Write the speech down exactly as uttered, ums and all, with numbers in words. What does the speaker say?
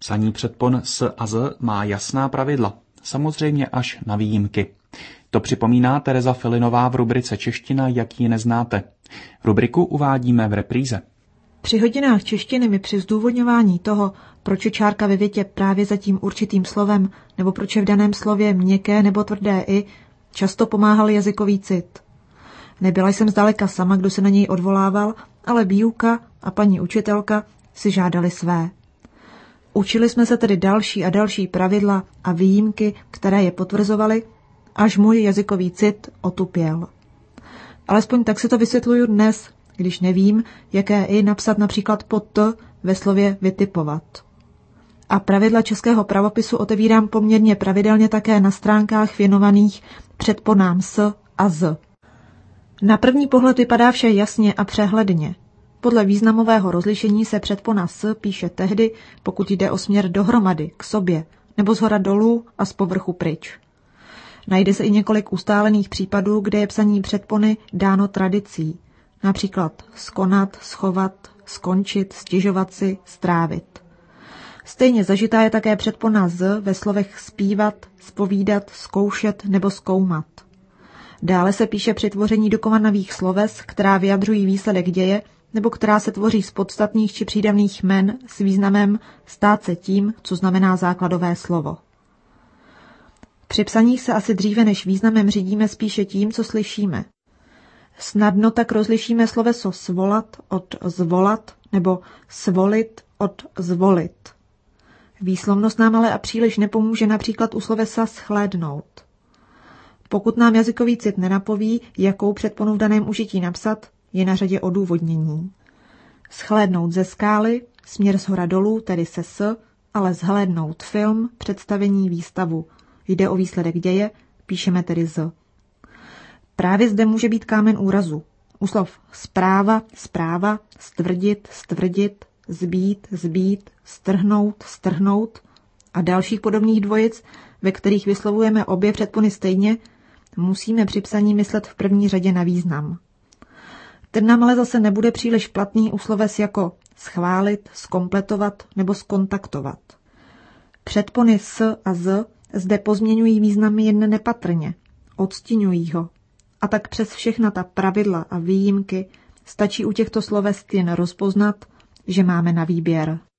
Psaní předpon s a z má jasná pravidla, samozřejmě až na výjimky. To připomíná Tereza Filinová v rubrice Čeština, jak ji neznáte. Rubriku uvádíme v repríze. Při hodinách češtiny mi při zdůvodňování toho, proč je čárka ve větě právě za tím určitým slovem, nebo proč je v daném slově měkké nebo tvrdé i, často pomáhal jazykový cit. Nebyla jsem zdaleka sama, kdo se na něj odvolával, ale výuka a paní učitelka si žádali své. Učili jsme se tedy další a další pravidla a výjimky, které je potvrzovaly, až můj jazykový cit otupěl. Alespoň tak si to vysvětluju dnes, když nevím, jaké i napsat například pod t ve slově vytipovat. A pravidla českého pravopisu otevírám poměrně pravidelně také na stránkách věnovaných předponám s a z. Na první pohled vypadá vše jasně a přehledně. Podle významového rozlišení se předpona s píše tehdy, pokud jde o směr dohromady, k sobě, nebo zhora dolů a z povrchu pryč. Najde se i několik ustálených případů, kde je psaní předpony dáno tradicí, například skonat, schovat, skončit, stěžovat si, strávit. Stejně zažitá je také předpona z ve slovech zpívat, zpovídat, zkoušet nebo zkoumat. Dále se píše při tvoření dokonavých sloves, která vyjadřují výsledek děje, nebo která se tvoří z podstatných či přídavných jmen s významem stát se tím, co znamená základové slovo. Při psaních se asi dříve než významem řídíme spíše tím, co slyšíme. Snadno tak rozlišíme sloveso svolat od zvolat nebo svolit od zvolit. Výslovnost nám ale a příliš nepomůže například u slovesa shlédnout. Pokud nám jazykový cit nenapoví, jakou předponu v daném užití napsat, je na řadě odůvodnění. Shlédnout ze skály, směr shora dolů, tedy se s, ale zhlédnout film, představení, výstavu. Jde o výsledek děje, píšeme tedy z. Právě zde může být kámen úrazu. U slov zpráva, zpráva, stvrdit, stvrdit, zbít, zbít, strhnout, strhnout a dalších podobných dvojic, ve kterých vyslovujeme obě předpony stejně, musíme při psaní myslet v první řadě na význam. Ten nám ale zase nebude příliš platný u sloves jako schválit, zkompletovat nebo skontaktovat. Předpony s a z zde pozměňují významy jen nepatrně, odstíňují ho. A tak přes všechna ta pravidla a výjimky stačí u těchto sloves jen rozpoznat, že máme na výběr.